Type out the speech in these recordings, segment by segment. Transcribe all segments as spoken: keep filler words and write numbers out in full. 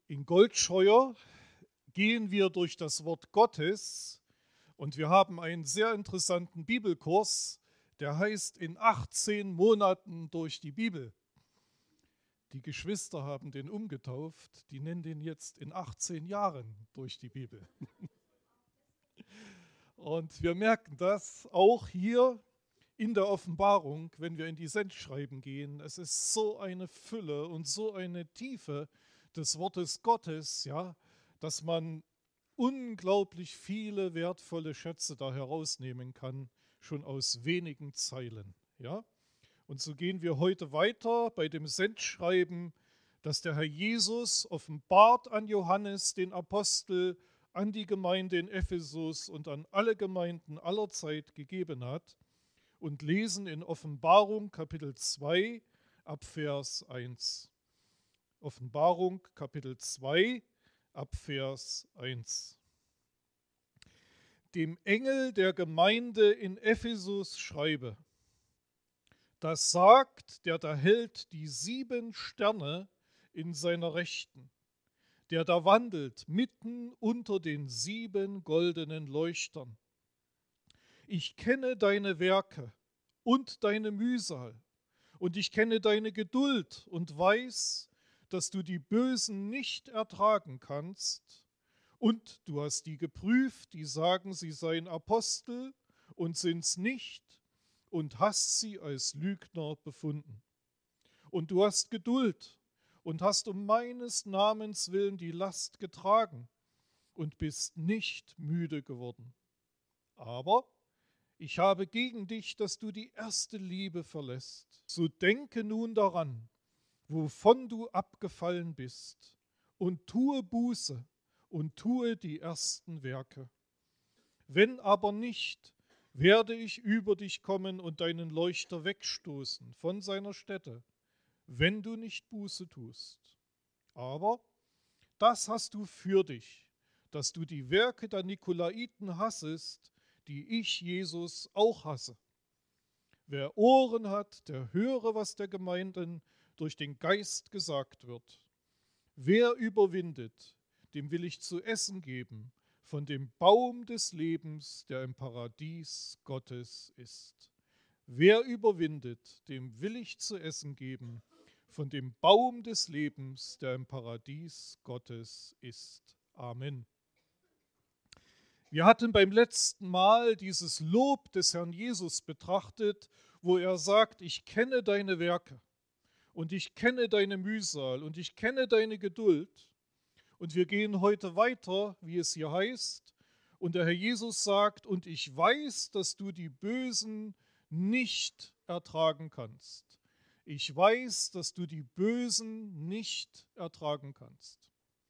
In Goldscheuer gehen wir durch das Wort Gottes und wir haben einen sehr interessanten Bibelkurs, der heißt in achtzehn Monaten durch die Bibel. Die Geschwister haben den umgetauft, die nennen den jetzt in achtzehn Jahren durch die Bibel. Und wir merken das auch hier in der Offenbarung, wenn wir in die Sendschreiben gehen. Es ist so eine Fülle und so eine Tiefe des Wortes Gottes, ja, dass man unglaublich viele wertvolle Schätze da herausnehmen kann, schon aus wenigen Zeilen. Ja? Und so gehen wir heute weiter bei dem Sendschreiben, das der Herr Jesus offenbart an Johannes, den Apostel, an die Gemeinde in Ephesus und an alle Gemeinden aller Zeit gegeben hat, und lesen in Offenbarung Kapitel zwei ab Vers eins. Offenbarung Kapitel zwei ab Vers eins. Dem Engel der Gemeinde in Ephesus schreibe: Das sagt, der da hält die sieben Sterne in seiner Rechten, der da wandelt mitten unter den sieben goldenen Leuchtern. Ich kenne deine Werke und deine Mühsal, und ich kenne deine Geduld und weiß, dass du die Bösen nicht ertragen kannst, und du hast die geprüft, die sagen, sie seien Apostel und sind's nicht, und hast sie als Lügner befunden. Und du hast Geduld und hast um meines Namens willen die Last getragen und bist nicht müde geworden. Aber ich habe gegen dich, dass du die erste Liebe verlässt. So denke nun daran, wovon du abgefallen bist, und tue Buße und tue die ersten Werke. Wenn aber nicht, werde ich über dich kommen und deinen Leuchter wegstoßen von seiner Stätte, wenn du nicht Buße tust. Aber das hast du für dich, dass du die Werke der Nikolaiten hassest, die ich, Jesus, auch hasse. Wer Ohren hat, der höre, was der Gemeinden durch den Geist gesagt wird. Wer überwindet, dem will ich zu essen geben von dem Baum des Lebens, der im Paradies Gottes ist. Wer überwindet, dem will ich zu essen geben von dem Baum des Lebens, der im Paradies Gottes ist. Amen. Wir hatten beim letzten Mal dieses Lob des Herrn Jesus betrachtet, wo er sagt, ich kenne deine Werke und ich kenne deine Mühsal und ich kenne deine Geduld. Und wir gehen heute weiter, wie es hier heißt, und der Herr Jesus sagt, und ich weiß, dass du die Bösen nicht ertragen kannst. Ich weiß, dass du die Bösen nicht ertragen kannst.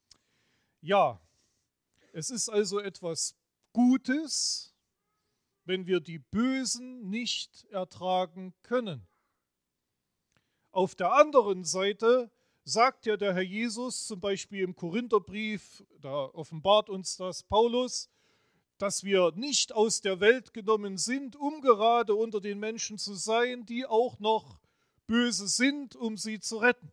Ja, es ist also etwas Gutes, wenn wir die Bösen nicht ertragen können. Auf der anderen Seite sagt ja der Herr Jesus zum Beispiel im Korintherbrief, da offenbart uns das Paulus, dass wir nicht aus der Welt genommen sind, um gerade unter den Menschen zu sein, die auch noch böse sind, um sie zu retten.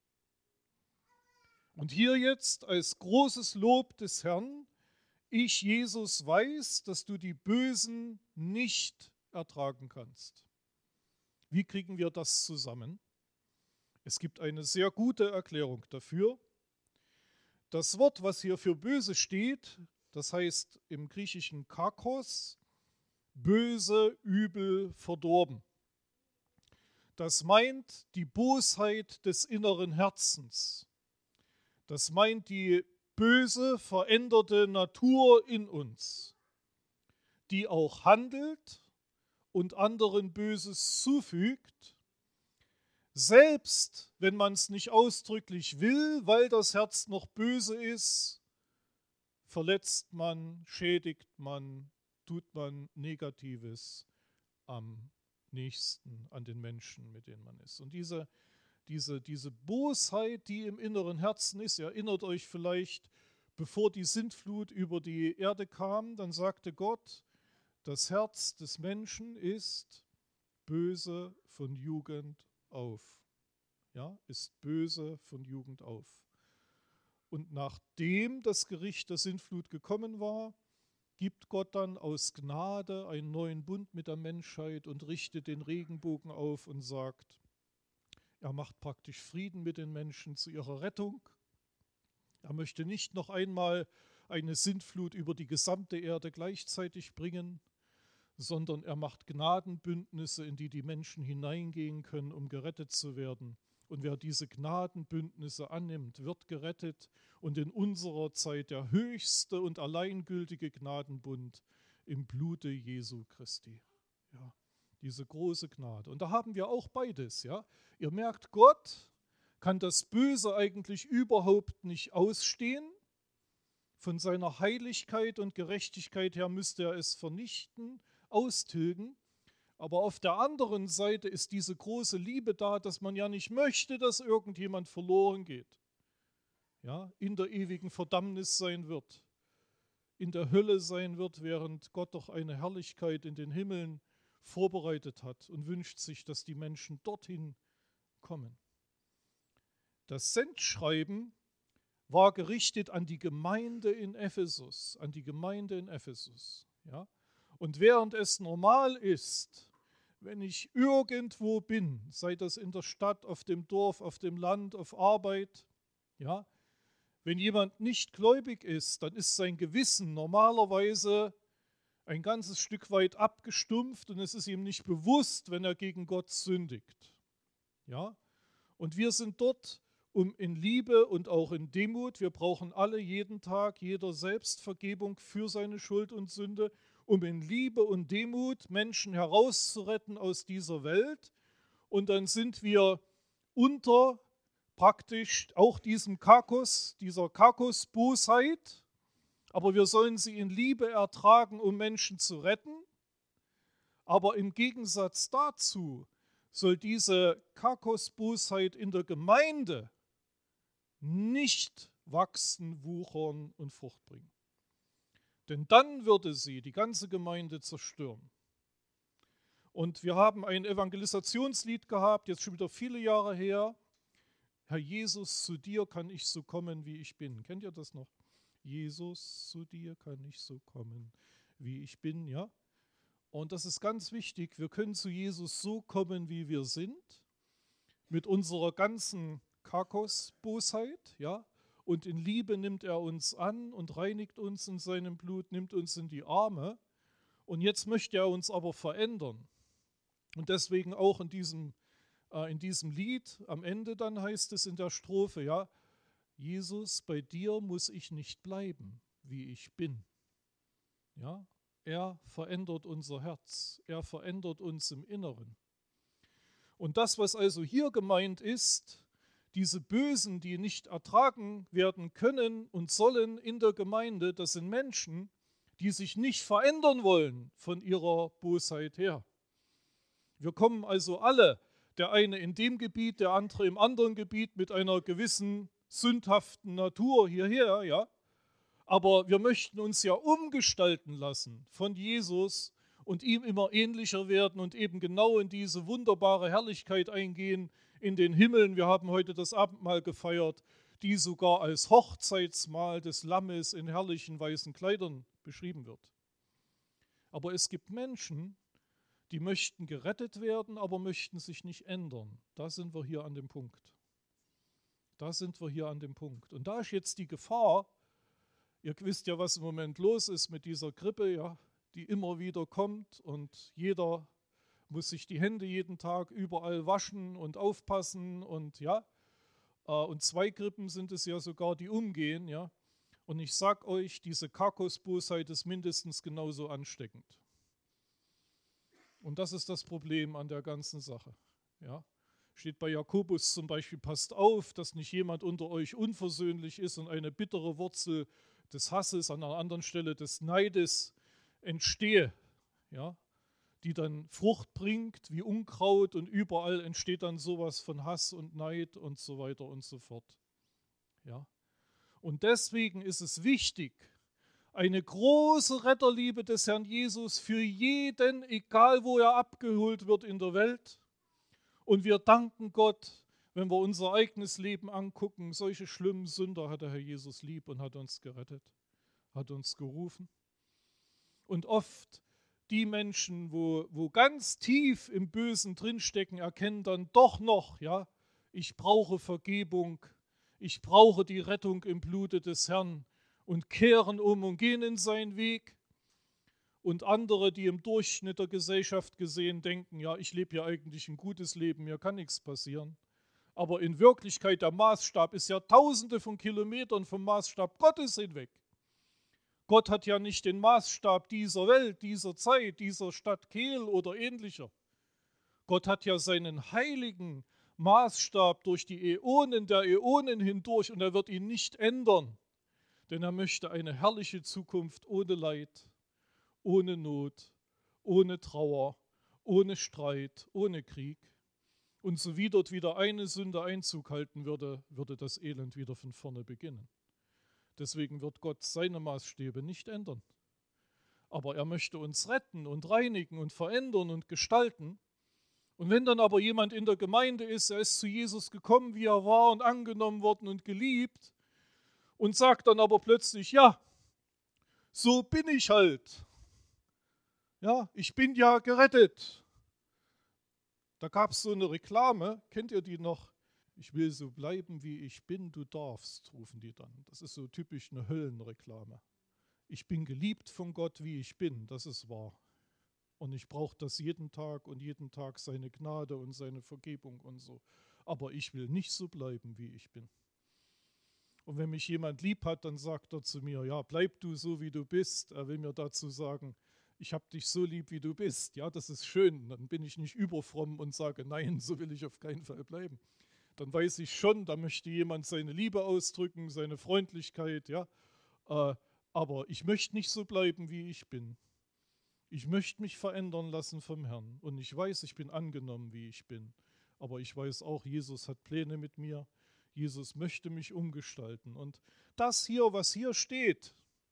Und hier jetzt als großes Lob des Herrn: Ich, Jesus, weiß, dass du die Bösen nicht ertragen kannst. Wie kriegen wir das zusammen? Es gibt eine sehr gute Erklärung dafür. Das Wort, was hier für böse steht, das heißt im griechischen kakos, böse, übel, verdorben. Das meint die Bosheit des inneren Herzens. Das meint die böse, veränderte Natur in uns, die auch handelt und anderen Böses zufügt, selbst wenn man es nicht ausdrücklich will, weil das Herz noch böse ist, verletzt man, schädigt man, tut man Negatives am Nächsten, an den Menschen, mit denen man ist. Und diese, diese, diese Bosheit, die im inneren Herzen ist, ihr erinnert euch vielleicht, bevor die Sintflut über die Erde kam, dann sagte Gott, das Herz des Menschen ist böse von Jugend auf. Ja, ist böse von Jugend auf. Und nachdem das Gericht der Sintflut gekommen war, gibt Gott dann aus Gnade einen neuen Bund mit der Menschheit und richtet den Regenbogen auf und sagt, er macht praktisch Frieden mit den Menschen zu ihrer Rettung. Er möchte nicht noch einmal eine Sintflut über die gesamte Erde gleichzeitig bringen, sondern er macht Gnadenbündnisse, in die die Menschen hineingehen können, um gerettet zu werden. Und wer diese Gnadenbündnisse annimmt, wird gerettet und in unserer Zeit der höchste und alleingültige Gnadenbund im Blute Jesu Christi. Ja, diese große Gnade. Und da haben wir auch beides. Ja. Ihr merkt, Gott kann das Böse eigentlich überhaupt nicht ausstehen. Von seiner Heiligkeit und Gerechtigkeit her müsste er es vernichten, austilgen. Aber auf der anderen Seite ist diese große Liebe da, dass man ja nicht möchte, dass irgendjemand verloren geht, ja, in der ewigen Verdammnis sein wird, in der Hölle sein wird, während Gott doch eine Herrlichkeit in den Himmeln vorbereitet hat und wünscht sich, dass die Menschen dorthin kommen. Das Sendschreiben war gerichtet an die Gemeinde in Ephesus, an die Gemeinde in Ephesus, ja. Und während es normal ist, wenn ich irgendwo bin, sei das in der Stadt, auf dem Dorf, auf dem Land, auf Arbeit, ja, wenn jemand nicht gläubig ist, dann ist sein Gewissen normalerweise ein ganzes Stück weit abgestumpft und es ist ihm nicht bewusst, wenn er gegen Gott sündigt. Ja? Und wir sind dort, um in Liebe und auch in Demut, wir brauchen alle jeden Tag, jeder Selbstvergebung für seine Schuld und Sünde, um in Liebe und Demut Menschen herauszuretten aus dieser Welt. Und dann sind wir unter praktisch auch diesem Kakos, dieser Kakos-Bosheit, aber wir sollen sie in Liebe ertragen, um Menschen zu retten. Aber im Gegensatz dazu soll diese Kakos-Bosheit in der Gemeinde nicht wachsen, wuchern und Frucht bringen. Denn dann würde sie die ganze Gemeinde zerstören. Und wir haben ein Evangelisationslied gehabt, jetzt schon wieder viele Jahre her. Herr Jesus, zu dir kann ich so kommen, wie ich bin. Kennt ihr das noch? Jesus, zu dir kann ich so kommen, wie ich bin, ja? Und das ist ganz wichtig. Wir können zu Jesus so kommen, wie wir sind, mit unserer ganzen Kakos-Bosheit, ja? Und in Liebe nimmt er uns an und reinigt uns in seinem Blut, nimmt uns in die Arme. Und jetzt möchte er uns aber verändern. Und deswegen auch in diesem, äh, in diesem Lied, am Ende dann heißt es in der Strophe, ja, Jesus, bei dir muss ich nicht bleiben, wie ich bin. Ja, er verändert unser Herz, er verändert uns im Inneren. Und das, was also hier gemeint ist, diese Bösen, die nicht ertragen werden können und sollen in der Gemeinde, das sind Menschen, die sich nicht verändern wollen von ihrer Bosheit her. Wir kommen also alle, der eine in dem Gebiet, der andere im anderen Gebiet, mit einer gewissen sündhaften Natur hierher, ja. Aber wir möchten uns ja umgestalten lassen von Jesus und ihm immer ähnlicher werden und eben genau in diese wunderbare Herrlichkeit eingehen, in den Himmeln. Wir haben heute das Abendmahl gefeiert, die sogar als Hochzeitsmahl des Lammes in herrlichen weißen Kleidern beschrieben wird. Aber es gibt Menschen, die möchten gerettet werden, aber möchten sich nicht ändern. Da sind wir hier an dem Punkt. Da sind wir hier an dem Punkt. Und da ist jetzt die Gefahr, ihr wisst ja, was im Moment los ist mit dieser Grippe, ja, die immer wieder kommt und jeder muss sich die Hände jeden Tag überall waschen und aufpassen und ja, und zwei Grippen sind es ja sogar, die umgehen, ja. Und ich sag euch, diese Kakos-Bosheit ist mindestens genauso ansteckend. Und das ist das Problem an der ganzen Sache, ja. Steht bei Jakobus zum Beispiel, passt auf, dass nicht jemand unter euch unversöhnlich ist und eine bittere Wurzel des Hasses, an einer anderen Stelle des Neides entstehe, ja, die dann Frucht bringt wie Unkraut und überall entsteht dann sowas von Hass und Neid und so weiter und so fort. Ja. Und deswegen ist es wichtig, eine große Retterliebe des Herrn Jesus für jeden, egal wo er abgeholt wird in der Welt. Und wir danken Gott, wenn wir unser eigenes Leben angucken, solche schlimmen Sünder hat der Herr Jesus lieb und hat uns gerettet, hat uns gerufen. Und oft die Menschen, wo, wo ganz tief im Bösen drinstecken, erkennen dann doch noch, ja, ich brauche Vergebung, ich brauche die Rettung im Blute des Herrn und kehren um und gehen in seinen Weg. Und andere, die im Durchschnitt der Gesellschaft gesehen denken, ja, ich lebe ja eigentlich ein gutes Leben, mir kann nichts passieren. Aber in Wirklichkeit, der Maßstab ist ja tausende von Kilometern vom Maßstab Gottes hinweg. Gott hat ja nicht den Maßstab dieser Welt, dieser Zeit, dieser Stadt Kehl oder ähnlicher. Gott hat ja seinen heiligen Maßstab durch die Äonen der Äonen hindurch und er wird ihn nicht ändern, denn er möchte eine herrliche Zukunft ohne Leid, ohne Not, ohne Trauer, ohne Streit, ohne Krieg. Und so wie dort wieder eine Sünde Einzug halten würde, würde das Elend wieder von vorne beginnen. Deswegen wird Gott seine Maßstäbe nicht ändern. Aber er möchte uns retten und reinigen und verändern und gestalten. Und wenn dann aber jemand in der Gemeinde ist, er ist zu Jesus gekommen, wie er war und angenommen worden und geliebt und sagt dann aber plötzlich, ja, so bin ich halt. Ja, ich bin ja gerettet. Da gab es so eine Reklame, kennt ihr die noch? Ich will so bleiben, wie ich bin, du darfst, rufen die dann. Das ist so typisch eine Höllenreklame. Ich bin geliebt von Gott, wie ich bin, das ist wahr. Und ich brauche das jeden Tag und jeden Tag seine Gnade und seine Vergebung und so. Aber ich will nicht so bleiben, wie ich bin. Und wenn mich jemand lieb hat, dann sagt er zu mir, ja, bleib du so, wie du bist. Er will mir dazu sagen, ich habe dich so lieb, wie du bist. Ja, das ist schön. Dann bin ich nicht überfromm und sage, nein, so will ich auf keinen Fall bleiben. Dann weiß ich schon, da möchte jemand seine Liebe ausdrücken, seine Freundlichkeit, ja. Äh, aber ich möchte nicht so bleiben, wie ich bin. Ich möchte mich verändern lassen vom Herrn. Und ich weiß, ich bin angenommen, wie ich bin. Aber ich weiß auch, Jesus hat Pläne mit mir. Jesus möchte mich umgestalten. Und das hier, was hier steht,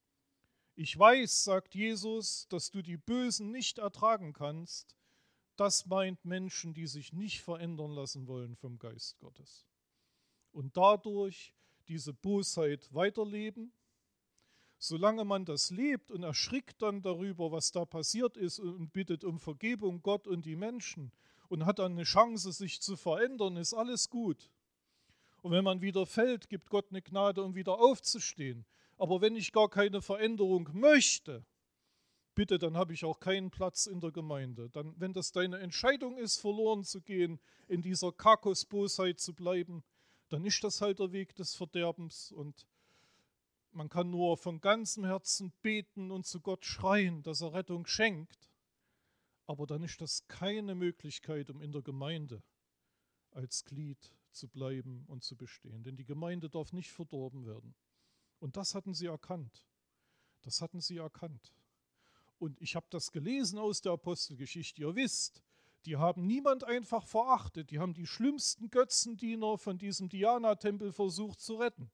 ich weiß, sagt Jesus, dass du die Bösen nicht ertragen kannst. Das meint Menschen, die sich nicht verändern lassen wollen vom Geist Gottes. Und dadurch diese Bosheit weiterleben. Solange man das lebt und erschrickt dann darüber, was da passiert ist und bittet um Vergebung Gott und die Menschen und hat dann eine Chance, sich zu verändern, ist alles gut. Und wenn man wieder fällt, gibt Gott eine Gnade, um wieder aufzustehen. Aber wenn ich gar keine Veränderung möchte, bitte, dann habe ich auch keinen Platz in der Gemeinde. Dann, wenn das deine Entscheidung ist, verloren zu gehen, in dieser Kakos-Bosheit zu bleiben, dann ist das halt der Weg des Verderbens. Und man kann nur von ganzem Herzen beten und zu Gott schreien, dass er Rettung schenkt. Aber dann ist das keine Möglichkeit, um in der Gemeinde als Glied zu bleiben und zu bestehen. Denn die Gemeinde darf nicht verdorben werden. Und das hatten sie erkannt. Das hatten sie erkannt. Und ich habe das gelesen aus der Apostelgeschichte. Ihr wisst, die haben niemand einfach verachtet. Die haben die schlimmsten Götzendiener von diesem Diana-Tempel versucht zu retten.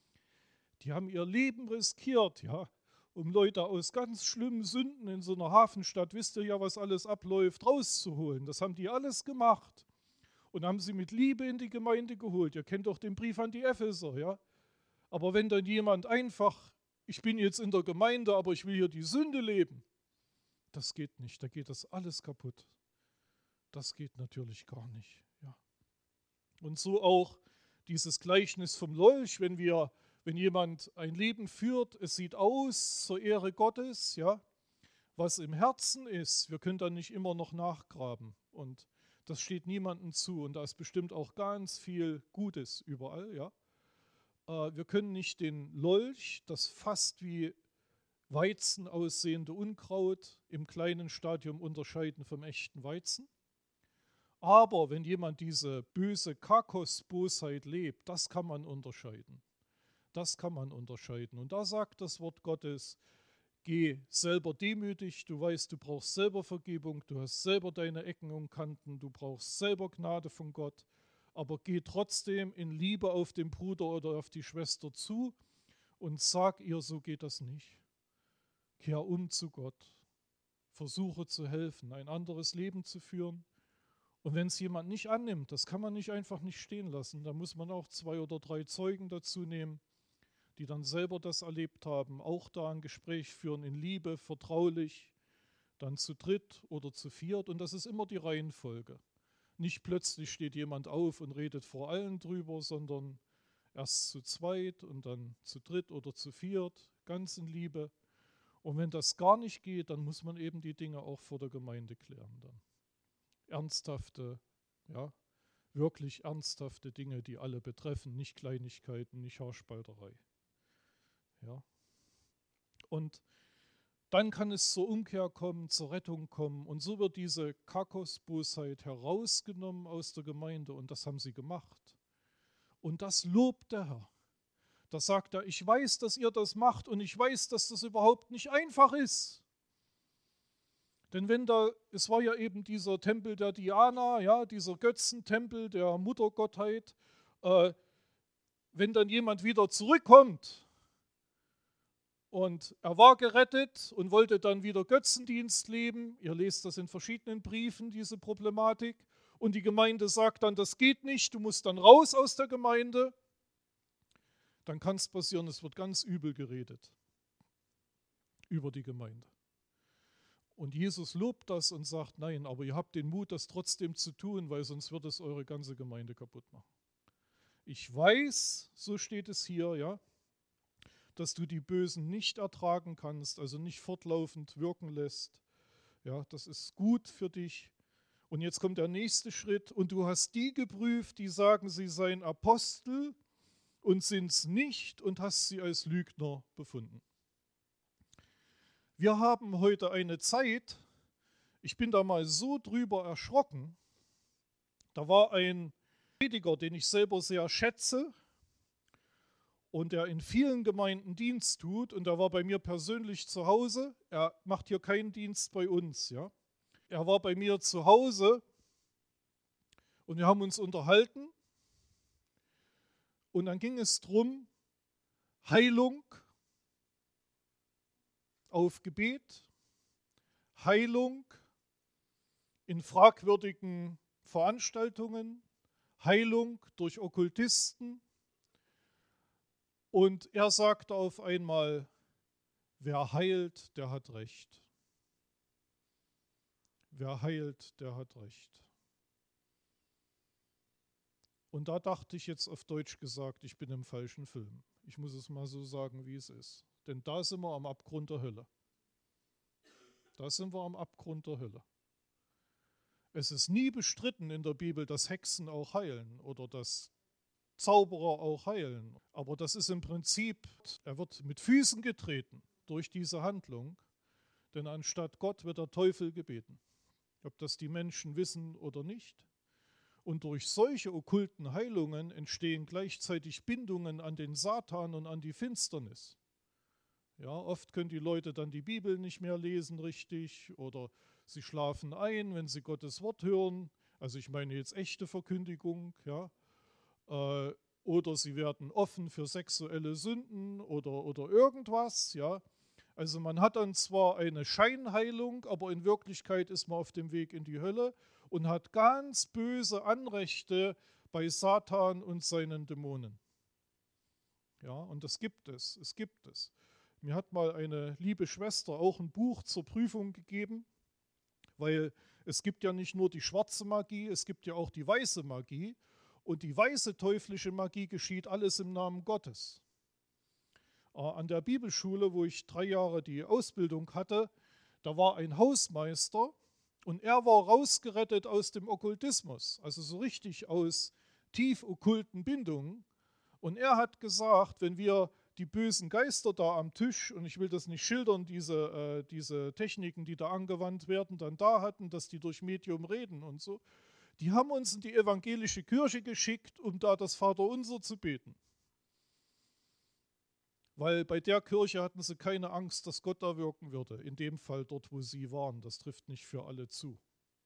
Die haben ihr Leben riskiert, ja, um Leute aus ganz schlimmen Sünden in so einer Hafenstadt, wisst ihr ja, was alles abläuft, rauszuholen. Das haben die alles gemacht und haben sie mit Liebe in die Gemeinde geholt. Ihr kennt doch den Brief an die Epheser, ja. Aber wenn dann jemand einfach, ich bin jetzt in der Gemeinde, aber ich will hier die Sünde leben, das geht nicht, da geht das alles kaputt. Das geht natürlich gar nicht, ja. Und so auch dieses Gleichnis vom Lolch, wenn wir Wenn jemand ein Leben führt, es sieht aus zur Ehre Gottes, ja, was im Herzen ist, wir können dann nicht immer noch nachgraben. Und das steht niemandem zu. Und da ist bestimmt auch ganz viel Gutes überall, ja. Äh, wir können nicht den Lolch, das fast wie Weizen aussehende Unkraut, im kleinen Stadium unterscheiden vom echten Weizen. Aber wenn jemand diese böse Kakos-Bosheit lebt, das kann man unterscheiden. Das kann man unterscheiden. Und da sagt das Wort Gottes, geh selber demütig, du weißt, du brauchst selber Vergebung, du hast selber deine Ecken und Kanten, du brauchst selber Gnade von Gott, aber geh trotzdem in Liebe auf den Bruder oder auf die Schwester zu und sag ihr, so geht das nicht. Kehr um zu Gott, versuche zu helfen, ein anderes Leben zu führen Und wenn es jemand nicht annimmt, das kann man nicht einfach nicht stehen lassen, da muss man auch zwei oder drei Zeugen dazu nehmen, die dann selber das erlebt haben, auch da ein Gespräch führen in Liebe, vertraulich, dann zu dritt oder zu viert. Und das ist immer die Reihenfolge. Nicht plötzlich steht jemand auf und redet vor allen drüber, sondern erst zu zweit und dann zu dritt oder zu viert, ganz in Liebe. Und wenn das gar nicht geht, dann muss man eben die Dinge auch vor der Gemeinde klären dann. Ernsthafte, ja, wirklich ernsthafte Dinge, die alle betreffen, nicht Kleinigkeiten, nicht Haarspalterei. Ja. Und dann kann es zur Umkehr kommen, zur Rettung kommen. Und so wird diese Kakos-Bosheit herausgenommen aus der Gemeinde. Und das haben sie gemacht. Und das lobt der Herr. Da sagt er, ich weiß, dass ihr das macht und ich weiß, dass das überhaupt nicht einfach ist. Denn wenn da, es war ja eben dieser Tempel der Diana, ja, dieser Götzentempel der Muttergottheit, äh, wenn dann jemand wieder zurückkommt, und er war gerettet und wollte dann wieder Götzendienst leben. Ihr lest das in verschiedenen Briefen, diese Problematik. Und die Gemeinde sagt dann, das geht nicht, du musst dann raus aus der Gemeinde. Dann kann es passieren, es wird ganz übel geredet über die Gemeinde. Und Jesus lobt das und sagt, nein, aber ihr habt den Mut, das trotzdem zu tun, weil sonst wird es eure ganze Gemeinde kaputt machen. Ich weiß, so steht es hier, ja, dass du die Bösen nicht ertragen kannst, also nicht fortlaufend wirken lässt. Ja, das ist gut für dich. Und jetzt kommt der nächste Schritt. Und du hast die geprüft, die sagen, sie seien Apostel und sind es nicht und hast sie als Lügner befunden. Wir haben heute eine Zeit, ich bin da mal so drüber erschrocken, da war ein Prediger, den ich selber sehr schätze, und der in vielen Gemeinden Dienst tut, und er war bei mir persönlich zu Hause. Er macht hier keinen Dienst bei uns. Ja. Er war bei mir zu Hause und wir haben uns unterhalten. Und dann ging es darum, Heilung auf Gebet, Heilung in fragwürdigen Veranstaltungen, Heilung durch Okkultisten. Und er sagte auf einmal, wer heilt, der hat Recht. Wer heilt, der hat Recht. Und da dachte ich jetzt auf Deutsch gesagt, ich bin im falschen Film. Ich muss es mal so sagen, wie es ist. Denn da sind wir am Abgrund der Hölle. Da sind wir am Abgrund der Hölle. Es ist nie bestritten in der Bibel, dass Hexen auch heilen oder dass Zauberer auch heilen. Aber das ist im Prinzip, er wird mit Füßen getreten durch diese Handlung, denn anstatt Gott wird der Teufel gebeten. Ob das die Menschen wissen oder nicht. Und durch solche okkulten Heilungen entstehen gleichzeitig Bindungen an den Satan und an die Finsternis. Ja, oft können die Leute dann die Bibel nicht mehr lesen richtig oder sie schlafen ein, wenn sie Gottes Wort hören. Also ich meine jetzt echte Verkündigung, ja. Oder sie werden offen für sexuelle Sünden oder, oder irgendwas. Ja. Also man hat dann zwar eine Scheinheilung, aber in Wirklichkeit ist man auf dem Weg in die Hölle und hat ganz böse Anrechte bei Satan und seinen Dämonen. Ja, und das gibt es, es gibt es. Mir hat mal eine liebe Schwester auch ein Buch zur Prüfung gegeben, weil es gibt ja nicht nur die schwarze Magie, es gibt ja auch die weiße Magie. Und die weiße teuflische Magie geschieht alles im Namen Gottes. An der Bibelschule, wo ich drei Jahre die Ausbildung hatte, da war ein Hausmeister und er war rausgerettet aus dem Okkultismus, also so richtig aus tief okkulten Bindungen. Und er hat gesagt, wenn wir die bösen Geister da am Tisch, und ich will das nicht schildern, diese, äh, diese Techniken, die da angewandt werden, dann da hatten, dass die durch Medium reden und so, die haben uns in die evangelische Kirche geschickt, um da das Vaterunser zu beten. Weil bei der Kirche hatten sie keine Angst, dass Gott da wirken würde. In dem Fall dort, wo sie waren. Das trifft nicht für alle zu.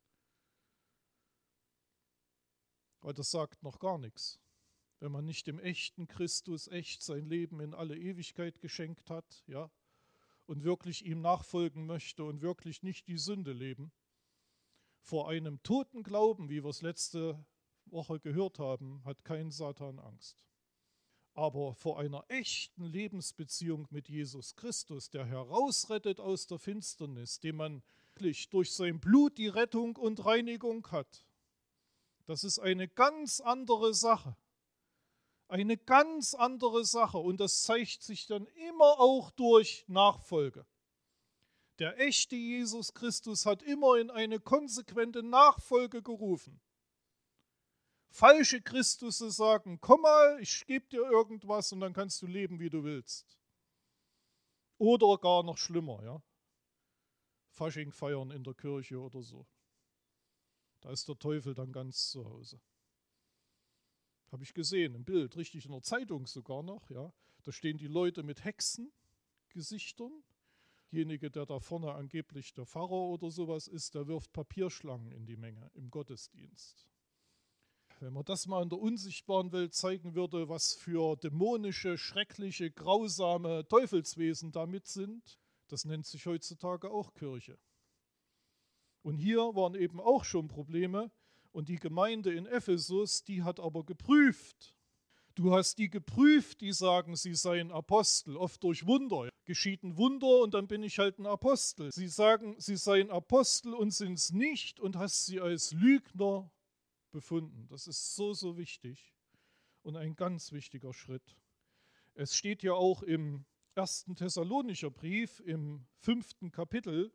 Weil das sagt noch gar nichts. Wenn man nicht dem echten Christus echt sein Leben in alle Ewigkeit geschenkt hat, ja, und wirklich ihm nachfolgen möchte und wirklich nicht die Sünde leben, Vor einem toten Glauben, wie wir es letzte Woche gehört haben, hat kein Satan Angst. Aber vor einer echten Lebensbeziehung mit Jesus Christus, der herausrettet aus der Finsternis, dem man wirklich durch sein Blut die Rettung und Reinigung hat, das ist eine ganz andere Sache. Eine ganz andere Sache. Und das zeigt sich dann immer auch durch Nachfolge. Der echte Jesus Christus hat immer in eine konsequente Nachfolge gerufen. Falsche Christusse sagen, komm mal, ich gebe dir irgendwas und dann kannst du leben, wie du willst. Oder gar noch schlimmer, ja. Fasching feiern in der Kirche oder so. Da ist der Teufel dann ganz zu Hause. Habe ich gesehen, im Bild, richtig in der Zeitung sogar noch, ja. Da stehen die Leute mit Hexengesichtern. Derjenige, der da vorne angeblich der Pfarrer oder sowas ist, der wirft Papierschlangen in die Menge im Gottesdienst. Wenn man das mal in der unsichtbaren Welt zeigen würde, was für dämonische, schreckliche, grausame Teufelswesen damit sind, das nennt sich heutzutage auch Kirche. Und hier waren eben auch schon Probleme und die Gemeinde in Ephesus, die hat aber geprüft. Du hast die geprüft, die sagen, sie seien Apostel, oft durch Wunder. Geschieht ein Wunder und dann bin ich halt ein Apostel. Sie sagen, sie seien Apostel und sind es nicht und hast sie als Lügner befunden. Das ist so, so wichtig und ein ganz wichtiger Schritt. Es steht ja auch im ersten Thessalonicher Brief, im fünften Kapitel,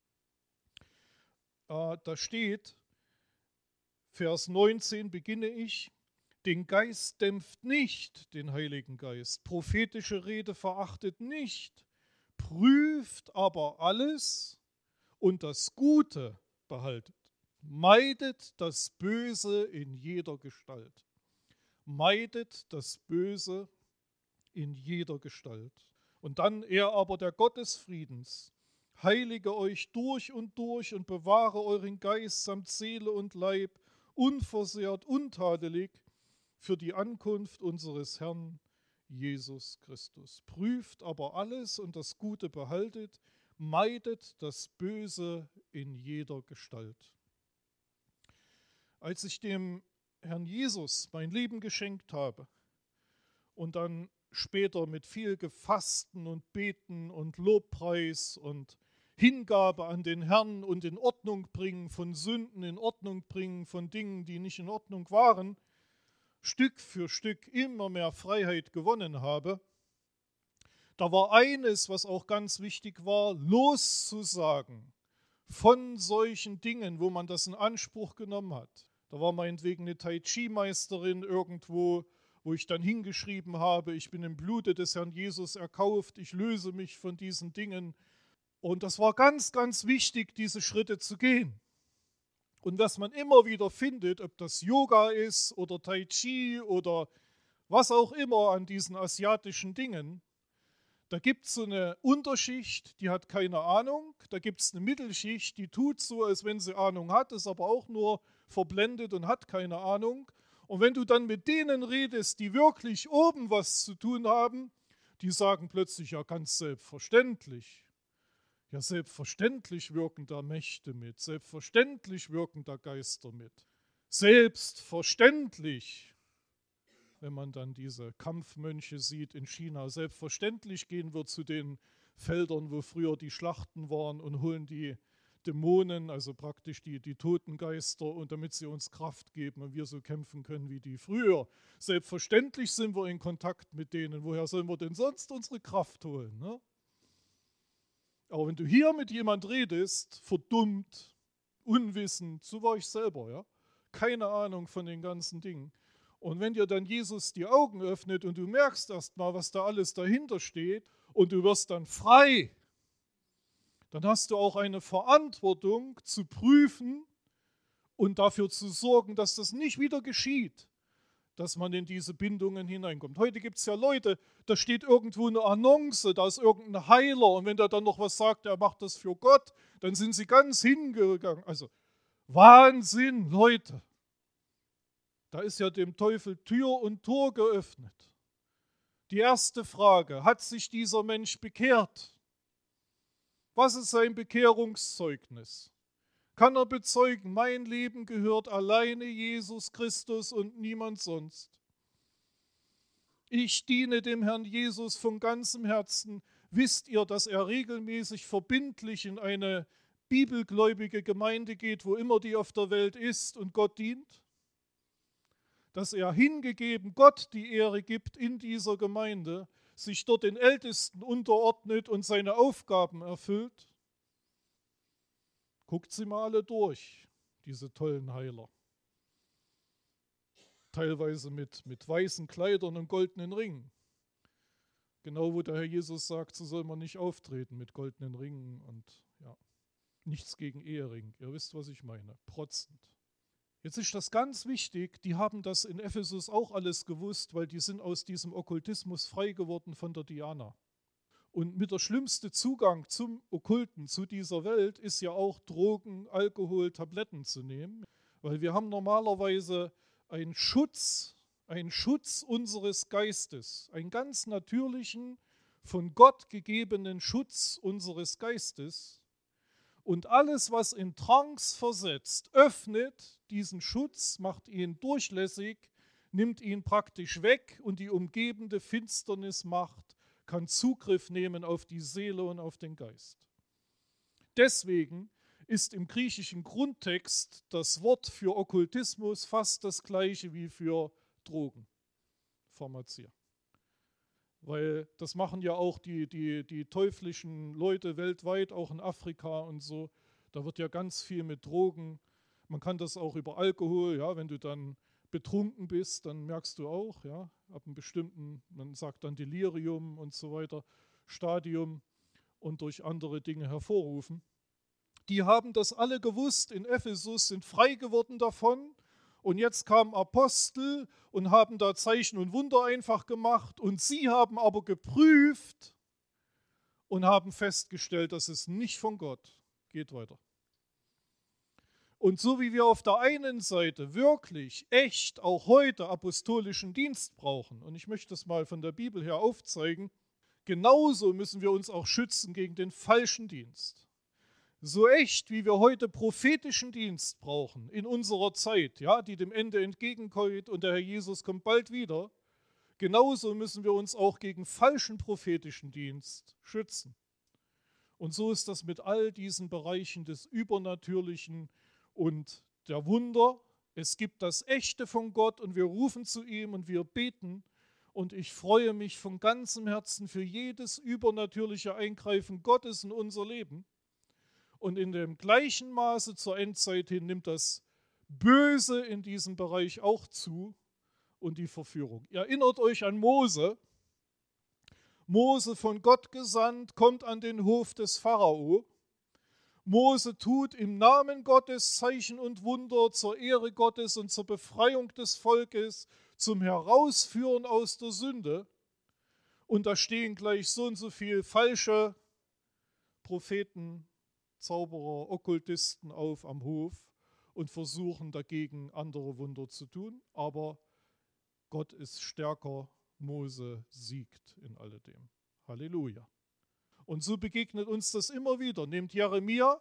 äh, da steht, Vers neunzehn beginne ich, den Geist dämpft nicht, den Heiligen Geist, prophetische Rede verachtet nicht, prüft aber alles und das Gute behaltet. Meidet das Böse in jeder Gestalt. Meidet das Böse in jeder Gestalt. Und dann er aber der Gott des Friedens, heilige euch durch und durch und bewahre euren Geist samt Seele und Leib unversehrt, untadelig für die Ankunft unseres Herrn Jesus Christus. Prüft aber alles und das Gute behaltet, meidet das Böse in jeder Gestalt. Als ich dem Herrn Jesus mein Leben geschenkt habe und dann später mit viel Gefasten und Beten und Lobpreis und Hingabe an den Herrn und in Ordnung bringen von Sünden, in Ordnung bringen von Dingen, die nicht in Ordnung waren, Stück für Stück immer mehr Freiheit gewonnen habe, da war eines, was auch ganz wichtig war, loszusagen von solchen Dingen, wo man das in Anspruch genommen hat. Da war meinetwegen eine Tai Chi-Meisterin irgendwo, wo ich dann hingeschrieben habe, ich bin im Blute des Herrn Jesus erkauft, ich löse mich von diesen Dingen. Und das war ganz, ganz wichtig, diese Schritte zu gehen. Und was man immer wieder findet, ob das Yoga ist oder Tai Chi oder was auch immer an diesen asiatischen Dingen, da gibt es so eine Unterschicht, die hat keine Ahnung, da gibt es eine Mittelschicht, die tut so, als wenn sie Ahnung hat, ist aber auch nur verblendet und hat keine Ahnung. Und wenn du dann mit denen redest, die wirklich oben was zu tun haben, die sagen plötzlich, ja ganz selbstverständlich. Ja, selbstverständlich wirken da Mächte mit, selbstverständlich wirken da Geister mit. Selbstverständlich, wenn man dann diese Kampfmönche sieht in China, selbstverständlich gehen wir zu den Feldern, wo früher die Schlachten waren und holen die Dämonen, also praktisch die, die toten Geister, und damit sie uns Kraft geben und wir so kämpfen können wie die früher. Selbstverständlich sind wir in Kontakt mit denen. Woher sollen wir denn sonst unsere Kraft holen? Ne? Aber wenn du hier mit jemand redest, verdummt, unwissend, so war ich selber, ja, keine Ahnung von den ganzen Dingen. Und wenn dir dann Jesus die Augen öffnet und du merkst erst mal, was da alles dahinter steht und du wirst dann frei, dann hast du auch eine Verantwortung zu prüfen und dafür zu sorgen, dass das nicht wieder geschieht, dass man in diese Bindungen hineinkommt. Heute gibt es ja Leute, da steht irgendwo eine Annonce, da ist irgendein Heiler und wenn der dann noch was sagt, er macht das für Gott, dann sind sie ganz hingegangen. Also Wahnsinn, Leute. Da ist ja dem Teufel Tür und Tor geöffnet. Die erste Frage, hat sich dieser Mensch bekehrt? Was ist sein Bekehrungszeugnis? Kann er bezeugen, mein Leben gehört alleine Jesus Christus und niemand sonst. Ich diene dem Herrn Jesus von ganzem Herzen. Wisst ihr, dass er regelmäßig verbindlich in eine bibelgläubige Gemeinde geht, wo immer die auf der Welt ist und Gott dient? Dass er hingegeben Gott die Ehre gibt in dieser Gemeinde, sich dort den Ältesten unterordnet und seine Aufgaben erfüllt? Guckt sie mal alle durch, diese tollen Heiler. Teilweise mit, mit weißen Kleidern und goldenen Ringen. Genau, wo der Herr Jesus sagt, so soll man nicht auftreten mit goldenen Ringen und ja, nichts gegen Ehering. Ihr wisst, was ich meine, protzend. Jetzt ist das ganz wichtig, die haben das in Ephesus auch alles gewusst, weil die sind aus diesem Okkultismus frei geworden von der Diana. Und mit der schlimmste Zugang zum Okkulten, zu dieser Welt, ist ja auch Drogen, Alkohol, Tabletten zu nehmen. Weil wir haben normalerweise einen Schutz, einen Schutz unseres Geistes, einen ganz natürlichen, von Gott gegebenen Schutz unseres Geistes. Und alles, was in Trance versetzt, öffnet diesen Schutz, macht ihn durchlässig, nimmt ihn praktisch weg und die umgebende Finsternismacht kann Zugriff nehmen auf die Seele und auf den Geist. Deswegen ist im griechischen Grundtext das Wort für Okkultismus fast das gleiche wie für Drogen, Pharmazie. Weil das machen ja auch die, die, die teuflischen Leute weltweit, auch in Afrika und so. Da wird ja ganz viel mit Drogen. Man kann das auch über Alkohol, ja, wenn du dann betrunken bist, dann merkst du auch, ja, ab einem bestimmten, man sagt dann Delirium und so weiter, Stadium und durch andere Dinge hervorrufen. Die haben das alle gewusst in Ephesus, sind frei geworden davon und jetzt kamen Apostel und haben da Zeichen und Wunder einfach gemacht und sie haben aber geprüft und haben festgestellt, dass es nicht von Gott geht. Weiter. Und so wie wir auf der einen Seite wirklich, echt, auch heute apostolischen Dienst brauchen, und ich möchte das mal von der Bibel her aufzeigen, genauso müssen wir uns auch schützen gegen den falschen Dienst. So echt, wie wir heute prophetischen Dienst brauchen in unserer Zeit, ja, die dem Ende entgegenkommt und der Herr Jesus kommt bald wieder, genauso müssen wir uns auch gegen falschen prophetischen Dienst schützen. Und so ist das mit all diesen Bereichen des Übernatürlichen und der Wunder. Es gibt das Echte von Gott und wir rufen zu ihm und wir beten. Und ich freue mich von ganzem Herzen für jedes übernatürliche Eingreifen Gottes in unser Leben. Und in dem gleichen Maße zur Endzeit hin nimmt das Böse in diesem Bereich auch zu und die Verführung. Ihr erinnert euch an Mose. Mose von Gott gesandt, kommt an den Hof des Pharao. Mose tut im Namen Gottes Zeichen und Wunder zur Ehre Gottes und zur Befreiung des Volkes, zum Herausführen aus der Sünde. Und da stehen gleich so und so viele falsche Propheten, Zauberer, Okkultisten auf am Hof und versuchen dagegen andere Wunder zu tun. Aber Gott ist stärker, Mose siegt in alledem. Halleluja. Und so begegnet uns das immer wieder. Nehmt Jeremia.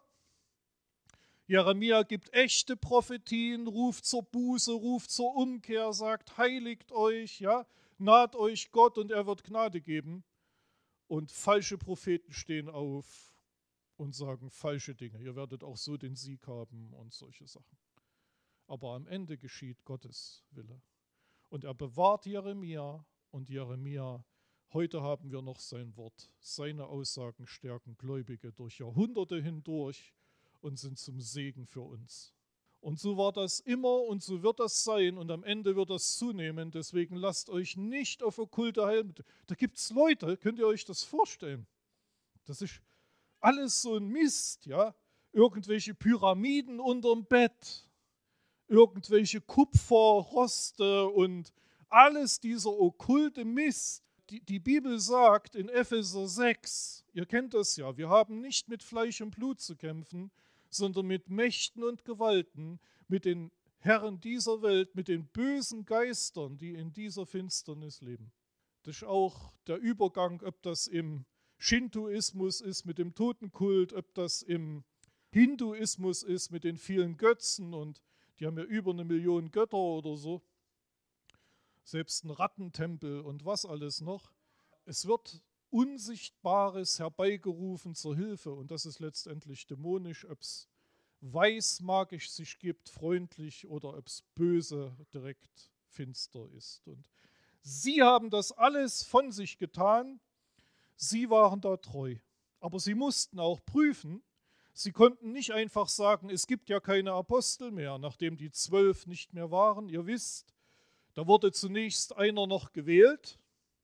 Jeremia gibt echte Prophetien, ruft zur Buße, ruft zur Umkehr, sagt, heiligt euch, ja, naht euch Gott und er wird Gnade geben. Und falsche Propheten stehen auf und sagen falsche Dinge. Ihr werdet auch so den Sieg haben und solche Sachen. Aber am Ende geschieht Gottes Wille. Und er bewahrt Jeremia und Jeremia, heute haben wir noch sein Wort. Seine Aussagen stärken Gläubige durch Jahrhunderte hindurch und sind zum Segen für uns. Und so war das immer und so wird das sein und am Ende wird das zunehmen. Deswegen lasst euch nicht auf okkulte Heilmittel. Da gibt es Leute, könnt ihr euch das vorstellen? Das ist alles so ein Mist, ja? Irgendwelche Pyramiden unterm Bett, irgendwelche Kupferroste und alles dieser okkulte Mist. Die, die Bibel sagt in Epheser sechs, ihr kennt das ja, wir haben nicht mit Fleisch und Blut zu kämpfen, sondern mit Mächten und Gewalten, mit den Herren dieser Welt, mit den bösen Geistern, die in dieser Finsternis leben. Das ist auch der Übergang, ob das im Shintoismus ist mit dem Totenkult, ob das im Hinduismus ist mit den vielen Götzen und die haben ja über eine Million Götter oder so. Selbst ein Rattentempel und was alles noch. Es wird Unsichtbares herbeigerufen zur Hilfe und das ist letztendlich dämonisch, ob es weißmagisch sich gibt, freundlich oder ob es böse, direkt finster ist. Und sie haben das alles von sich getan, sie waren da treu. Aber sie mussten auch prüfen, sie konnten nicht einfach sagen, es gibt ja keine Apostel mehr, nachdem die zwölf nicht mehr waren. Ihr wisst, da wurde zunächst einer noch gewählt.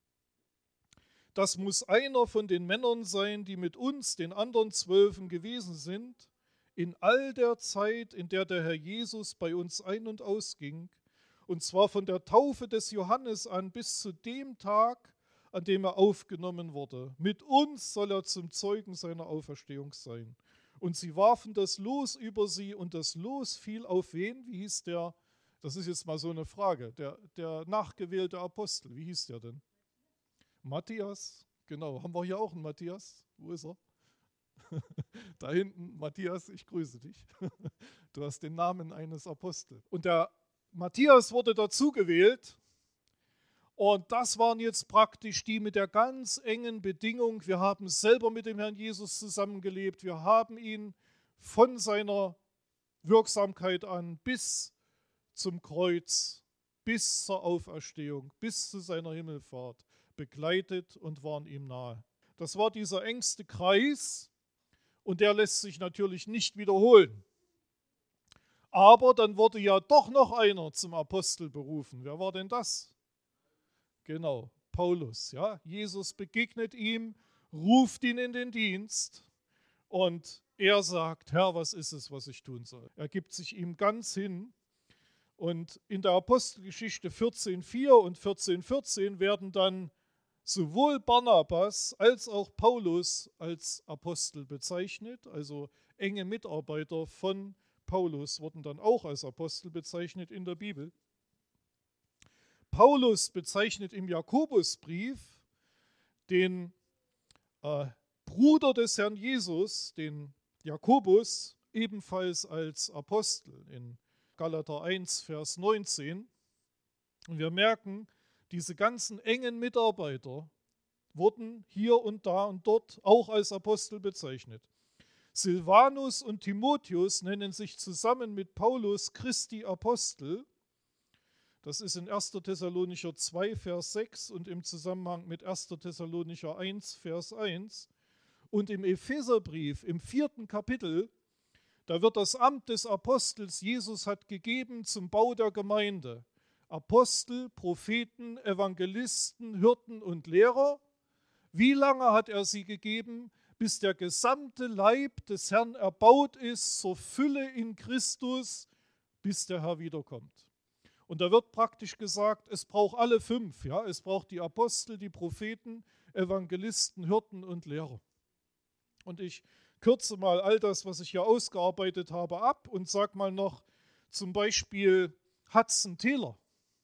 Das muss einer von den Männern sein, die mit uns, den anderen Zwölfen, gewesen sind, in all der Zeit, in der der Herr Jesus bei uns ein- und ausging, und zwar von der Taufe des Johannes an bis zu dem Tag, an dem er aufgenommen wurde. Mit uns soll er zum Zeugen seiner Auferstehung sein. Und sie warfen das Los über sie und das Los fiel auf wen? Wie hieß der? Das ist jetzt mal so eine Frage. Der, der nachgewählte Apostel, wie hieß der denn? Matthias, genau. Haben wir hier auch einen Matthias? Wo ist er? Da hinten, Matthias, ich grüße dich. Du hast den Namen eines Apostels. Und der Matthias wurde dazu gewählt. Und das waren jetzt praktisch die mit der ganz engen Bedingung, wir haben selber mit dem Herrn Jesus zusammengelebt, wir haben ihn von seiner Wirksamkeit an bis zum Kreuz, bis zur Auferstehung, bis zu seiner Himmelfahrt begleitet und waren ihm nahe. Das war dieser engste Kreis und der lässt sich natürlich nicht wiederholen. Aber dann wurde ja doch noch einer zum Apostel berufen. Wer war denn das? Genau, Paulus. Ja? Jesus begegnet ihm, ruft ihn in den Dienst und er sagt, Herr, was ist es, was ich tun soll? Er gibt sich ihm ganz hin und in der Apostelgeschichte vierzehn vier und vierzehn vierzehn werden dann sowohl Barnabas als auch Paulus als Apostel bezeichnet, also enge Mitarbeiter von Paulus wurden dann auch als Apostel bezeichnet in der Bibel. Paulus bezeichnet im Jakobusbrief den äh, Bruder des Herrn Jesus, den Jakobus, ebenfalls als Apostel in Galater eins, Vers neunzehn. Und wir merken, diese ganzen engen Mitarbeiter wurden hier und da und dort auch als Apostel bezeichnet. Silvanus und Timotheus nennen sich zusammen mit Paulus Christi Apostel. Das ist in erster Thessalonicher zwei, Vers sechs und im Zusammenhang mit erster Thessalonicher eins, Vers eins. Und im Epheserbrief, im vierten Kapitel, da wird das Amt des Apostels Jesus hat gegeben zum Bau der Gemeinde. Apostel, Propheten, Evangelisten, Hirten und Lehrer. Wie lange hat er sie gegeben? Bis der gesamte Leib des Herrn erbaut ist zur Fülle in Christus, bis der Herr wiederkommt. Und da wird praktisch gesagt, es braucht alle fünf. Ja? Es braucht die Apostel, die Propheten, Evangelisten, Hirten und Lehrer. Und ich kürze mal all das, was ich hier ausgearbeitet habe, ab und sage mal noch zum Beispiel Hudson Taylor.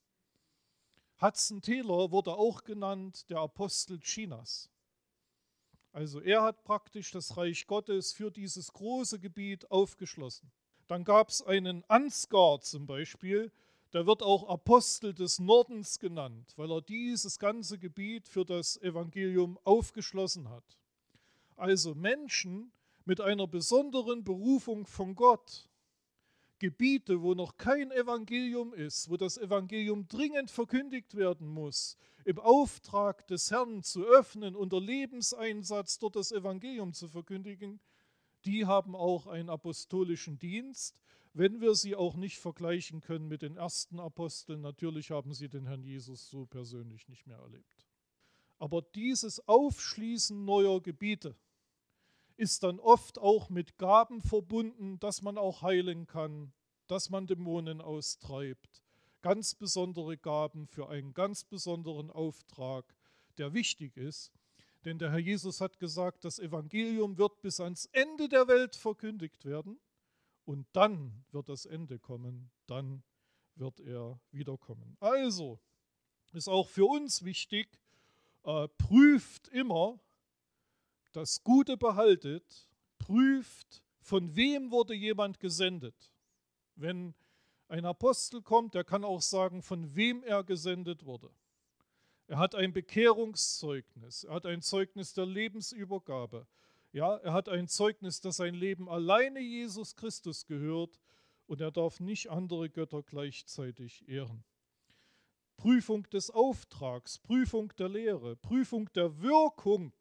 Hudson Taylor wurde auch genannt der Apostel Chinas. Also er hat praktisch das Reich Gottes für dieses große Gebiet aufgeschlossen. Dann gab es einen Ansgar zum Beispiel, der wird auch Apostel des Nordens genannt, weil er dieses ganze Gebiet für das Evangelium aufgeschlossen hat. Also Menschen mit einer besonderen Berufung von Gott, Gebiete, wo noch kein Evangelium ist, wo das Evangelium dringend verkündigt werden muss, im Auftrag des Herrn zu öffnen, unter Lebenseinsatz dort das Evangelium zu verkündigen, die haben auch einen apostolischen Dienst, wenn wir sie auch nicht vergleichen können mit den ersten Aposteln. Natürlich haben sie den Herrn Jesus so persönlich nicht mehr erlebt. Aber dieses Aufschließen neuer Gebiete ist dann oft auch mit Gaben verbunden, dass man auch heilen kann, dass man Dämonen austreibt. Ganz besondere Gaben für einen ganz besonderen Auftrag, der wichtig ist. Denn der Herr Jesus hat gesagt, das Evangelium wird bis ans Ende der Welt verkündigt werden und dann wird das Ende kommen, dann wird er wiederkommen. Also ist auch für uns wichtig, äh, prüft immer, das Gute behaltet, prüft, von wem wurde jemand gesendet? Wenn ein Apostel kommt, der kann auch sagen, von wem er gesendet wurde. Er hat ein Bekehrungszeugnis, er hat ein Zeugnis der Lebensübergabe. Ja, er hat ein Zeugnis, dass sein Leben alleine Jesus Christus gehört und er darf nicht andere Götter gleichzeitig ehren. Prüfung des Auftrags, Prüfung der Lehre, Prüfung der Wirkung.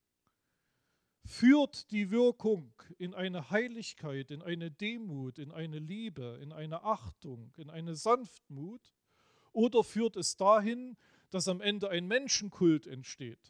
Führt die Wirkung in eine Heiligkeit, in eine Demut, in eine Liebe, in eine Achtung, in eine Sanftmut? Oder führt es dahin, dass am Ende ein Menschenkult entsteht?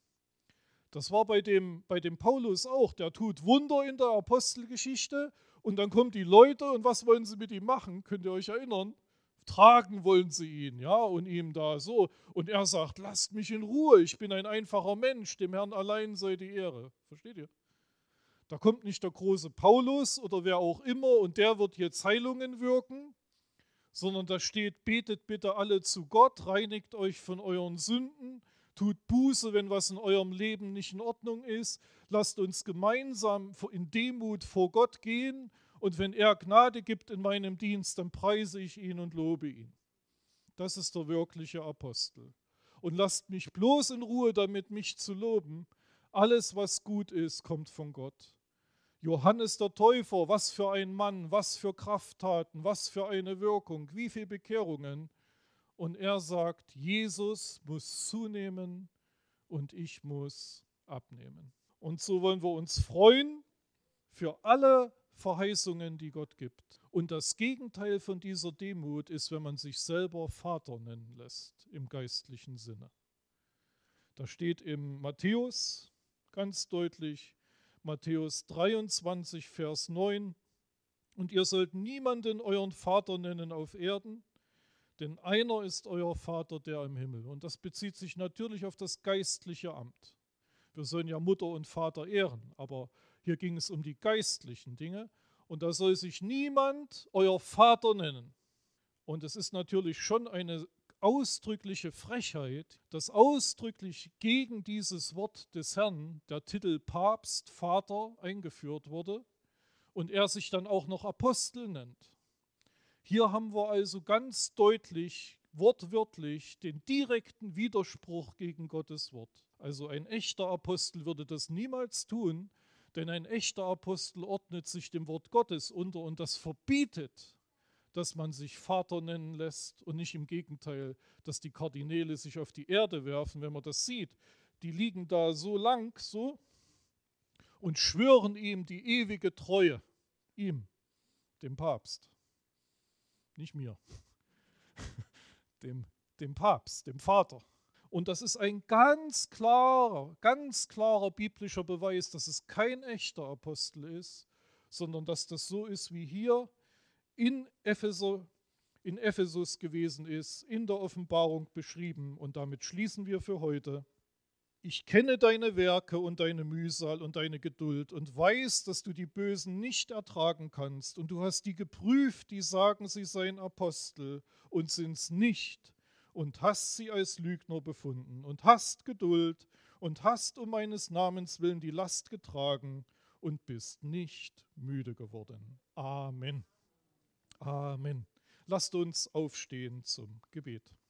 Das war bei dem, bei dem Paulus auch. Der tut Wunder in der Apostelgeschichte und dann kommen die Leute und was wollen sie mit ihm machen? Könnt ihr euch erinnern? Tragen wollen sie ihn, ja, und ihm da so. Und er sagt, lasst mich in Ruhe, ich bin ein einfacher Mensch, dem Herrn allein sei die Ehre. Versteht ihr? Da kommt nicht der große Paulus oder wer auch immer und der wird jetzt Heilungen wirken, sondern da steht, betet bitte alle zu Gott, reinigt euch von euren Sünden, tut Buße, wenn was in eurem Leben nicht in Ordnung ist, lasst uns gemeinsam in Demut vor Gott gehen. Und wenn er Gnade gibt in meinem Dienst, dann preise ich ihn und lobe ihn. Das ist der wirkliche Apostel. Und lasst mich bloß in Ruhe damit, mich zu loben. Alles, was gut ist, kommt von Gott. Johannes der Täufer, was für ein Mann, was für Krafttaten, was für eine Wirkung, wie viele Bekehrungen. Und er sagt, Jesus muss zunehmen und ich muss abnehmen. Und so wollen wir uns freuen für alle Verheißungen, die Gott gibt. Und das Gegenteil von dieser Demut ist, wenn man sich selber Vater nennen lässt, im geistlichen Sinne. Da steht im Matthäus ganz deutlich, Matthäus dreiundzwanzig, Vers neun, und ihr sollt niemanden euren Vater nennen auf Erden, denn einer ist euer Vater, der im Himmel. Und das bezieht sich natürlich auf das geistliche Amt. Wir sollen ja Mutter und Vater ehren, aber hier ging es um die geistlichen Dinge und da soll sich niemand euer Vater nennen. Und es ist natürlich schon eine ausdrückliche Frechheit, dass ausdrücklich gegen dieses Wort des Herrn der Titel Papst, Vater eingeführt wurde und er sich dann auch noch Apostel nennt. Hier haben wir also ganz deutlich, wortwörtlich, den direkten Widerspruch gegen Gottes Wort. Also ein echter Apostel würde das niemals tun, denn ein echter Apostel ordnet sich dem Wort Gottes unter und das verbietet, dass man sich Vater nennen lässt und nicht im Gegenteil, dass die Kardinäle sich auf die Erde werfen, wenn man das sieht. Die liegen da so lang, so, und schwören ihm die ewige Treue, ihm, dem Papst. Nicht mir, dem, dem Papst, dem Vater. Und das ist ein ganz klarer, ganz klarer biblischer Beweis, dass es kein echter Apostel ist, sondern dass das so ist, wie hier in, Epheser, in Ephesus gewesen ist, in der Offenbarung beschrieben. Und damit schließen wir für heute. Ich kenne deine Werke und deine Mühsal und deine Geduld und weiß, dass du die Bösen nicht ertragen kannst. Und du hast die geprüft, die sagen, sie seien Apostel und sind's nicht. Und hast sie als Lügner befunden und hast Geduld und hast um meines Namens willen die Last getragen und bist nicht müde geworden. Amen. Amen. Lasst uns aufstehen zum Gebet.